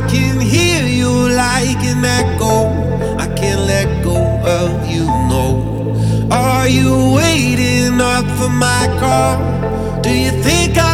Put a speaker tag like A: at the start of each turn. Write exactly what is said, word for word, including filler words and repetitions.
A: can hear you like an echo. I can't let go of you, no. Are you waiting up for my call? Do you think